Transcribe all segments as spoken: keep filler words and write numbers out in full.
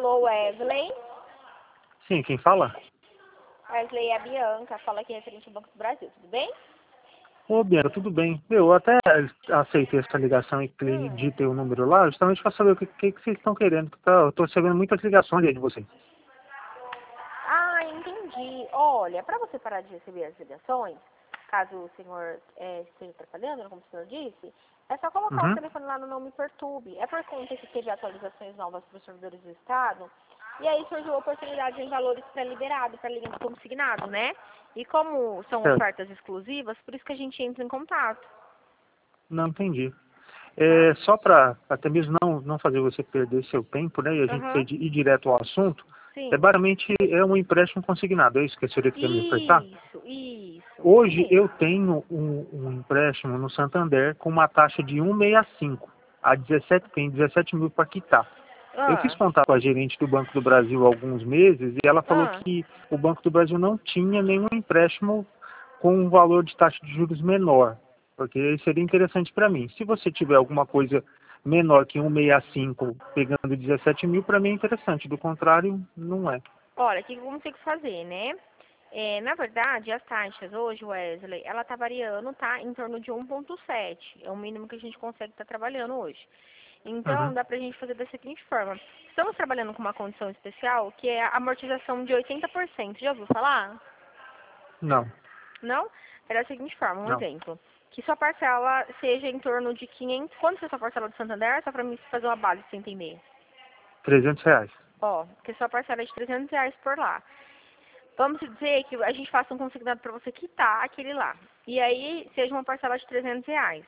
Alô, Wesley. Sim, quem fala? Wesley é a Bianca, fala aqui referente ao Banco do Brasil, tudo bem? Ô, Bianca, tudo bem? Eu até aceitei essa ligação e Hum. digitei o número lá, justamente para saber o que, que, que vocês estão querendo. Tá, eu estou recebendo muitas ligações aí de vocês. Ah, entendi. Olha, para você parar de receber as ligações, caso o senhor é, esteja trabalhando, como o senhor disse, é só colocar o Uhum. telefone lá no Não Me Perturbe. É por conta que teve atualizações novas para os servidores do Estado, e aí surgiu a oportunidade em valores pré-liberados, para linha de consignado, né? E como são Certo. ofertas exclusivas, por isso que a gente entra em contato, Não entendi. tá? É, só para até mesmo não, não fazer você perder seu tempo, né, e a gente Aham, ir direto ao assunto, é sim. basicamente é um empréstimo consignado, é isso que a senhora queria me ofertar? Isso, isso, isso Hoje eu mesmo. tenho um, um empréstimo no Santander com uma taxa de um vírgula sessenta e cinco a dezessete, tem dezessete mil para quitar. Eu fiz Ah, contato com a gerente do Banco do Brasil há alguns meses e ela falou ah. que o Banco do Brasil não tinha nenhum empréstimo com um valor de taxa de juros menor, porque seria interessante para mim. Se você tiver alguma coisa menor que um vírgula sessenta e cinco pegando dezessete mil, para mim é interessante, do contrário, não é. Olha, o que eu consigo fazer, né? É, na verdade, as taxas hoje, Wesley, ela tá variando, tá? Em torno de um vírgula sete. É o mínimo que a gente consegue estar trabalhando hoje. Então, Uhum. dá pra gente fazer da seguinte forma. Estamos trabalhando com uma condição especial, que é a amortização de oitenta por cento. Já ouviu falar? Não, Não? É da seguinte forma, um não. exemplo. Que sua parcela seja em torno de quinhentos. Quanto que é a sua parcela do Santander? Só pra mim fazer uma base, pra você entender. trezentos reais. Ó, que sua parcela é de trezentos reais por lá. Vamos dizer que a gente faça um consignado para você quitar aquele lá. E aí seja uma parcela de trezentos reais.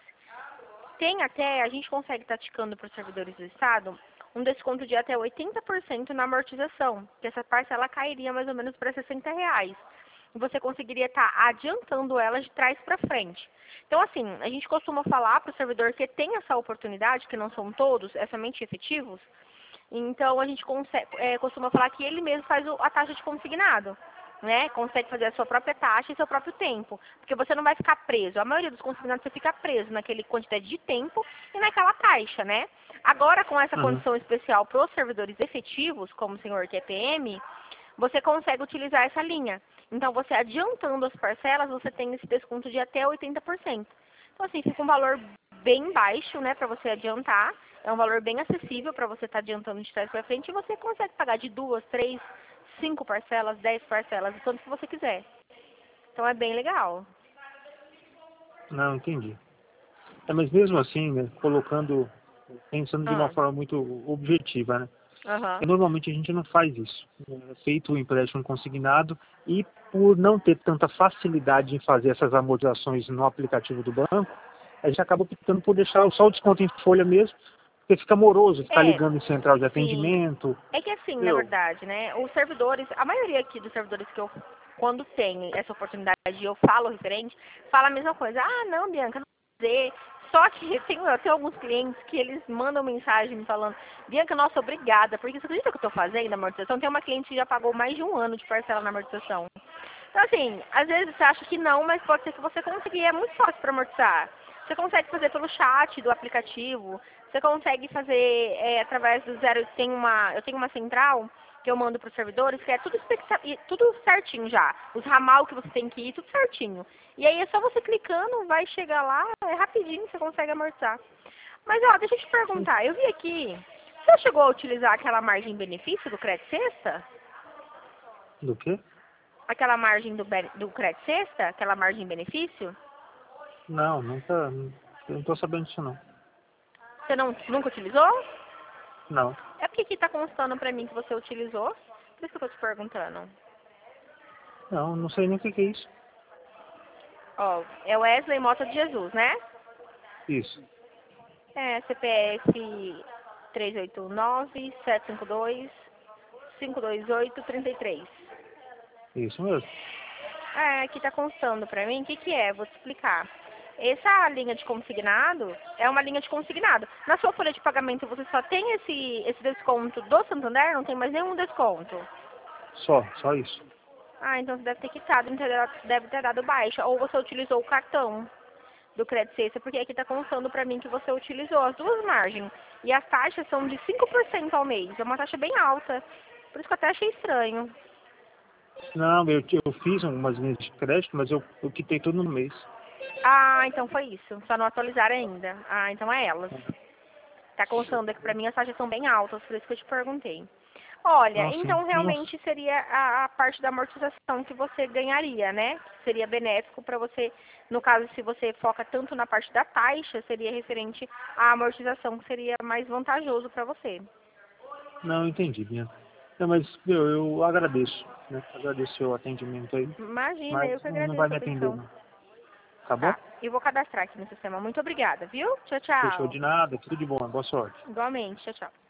Tem até, a gente consegue estar ticando para os servidores do Estado um desconto de até oitenta por cento na amortização, que essa parcela cairia mais ou menos para sessenta reais. E você conseguiria estar adiantando ela de trás para frente. Então, assim, a gente costuma falar para o servidor que tem essa oportunidade, que não são todos, é somente efetivos, então a gente consegue, é, costuma falar que ele mesmo faz o- a taxa de consignado, né? Consegue fazer a sua própria taxa e seu próprio tempo. Porque você não vai ficar preso. A maioria dos consignados você fica preso naquele quantidade de tempo e naquela taxa, né? Agora, com essa Uhum. condição especial para os servidores efetivos, como o senhor que é P M, você consegue utilizar essa linha. Então, você adiantando as parcelas, você tem esse desconto de até oitenta por cento. Então, assim, fica um valor bem baixo, né, para você adiantar. É um valor bem acessível para você estar adiantando de trás para frente e você consegue pagar de duas, três, cinco parcelas, dez parcelas, o tanto que você quiser. Então, é bem legal. Não, entendi. É, mas mesmo assim, né, colocando, pensando de uma Ah, forma muito objetiva, né? aham. E normalmente a gente não faz isso. É feito o empréstimo consignado e por não ter tanta facilidade em fazer essas amortizações no aplicativo do banco, a gente acaba optando por deixar só o desconto em folha mesmo, porque fica moroso, ficar É, ligando em central de sim. atendimento, É que assim, na entendeu? verdade, né, os servidores, a maioria aqui dos servidores que eu, quando tem essa oportunidade e eu falo referente, fala a mesma coisa. Ah, não, Bianca, não vou fazer. Só que tem, eu tenho alguns clientes que eles mandam mensagem me falando, Bianca, nossa, obrigada, porque você acredita que eu estou fazendo a amortização? Tem uma cliente que já pagou mais de um ano de parcela na amortização. Então, assim, às vezes você acha que não, mas pode ser que você consiga. E é muito fácil para amortizar. Você consegue fazer pelo chat do aplicativo. Você consegue fazer é, através do zero. Tem uma, eu tenho uma central que eu mando para os servidores, que é tudo, expecta- e tudo certinho já. Os ramal que você tem que ir, tudo certinho. E aí é só você clicando, vai chegar lá, é rapidinho, você consegue amortizar. Mas, ó, deixa eu te perguntar. Eu vi aqui, você chegou a utilizar aquela margem benefício do Crédito Sexta? Do quê? Aquela margem do, be- do crédito sexta, aquela margem benefício, Não, nunca, eu não estou sabendo disso não. você não, nunca utilizou? Não, É porque aqui tá constando pra mim que você utilizou, por isso que eu tô te perguntando. não, não sei nem o que que é isso. Ó, é o Wesley Mota de Jesus, né? Isso, É, C P F três oito nove, sete cinco dois, cinco dois oito, três três. isso mesmo. É, aqui tá constando pra mim, o que que é? Vou te explicar. Essa linha de consignado é uma linha de consignado. Na sua folha de pagamento você só tem esse, esse desconto do Santander? Não tem mais nenhum desconto? Só, só isso. Ah, então você deve ter quitado, então deve ter dado baixa. Ou você utilizou o cartão. do crédito extra, porque aqui está constando para mim que você utilizou as duas margens. E as taxas são de cinco por cento ao mês. É uma taxa bem alta. Por isso que eu até achei estranho. Não, eu, eu fiz algumas linhas de crédito, mas eu, eu quitei tudo no mês. Ah, então foi isso. Só não atualizaram ainda. Ah, então é elas. Tá constando aqui pra mim, as taxas são bem altas, por isso que eu te perguntei. Olha, Não, sim. então realmente seria a, a parte da amortização que você ganharia, né? Seria benéfico para você, no caso, se você foca tanto na parte da taxa, seria referente à amortização, que seria mais vantajoso para você. Não, entendi, Bianca. Não, mas meu, eu agradeço, né? Agradeço o seu atendimento aí, Imagina, eu mas que não, não vai agradeço me a atender, atenção. não. Tá bom? Tá, eu vou cadastrar aqui no sistema. Muito obrigada, viu? Tchau, Fechou tchau. de nada, tudo de bom, boa sorte. Igualmente, tchau, tchau.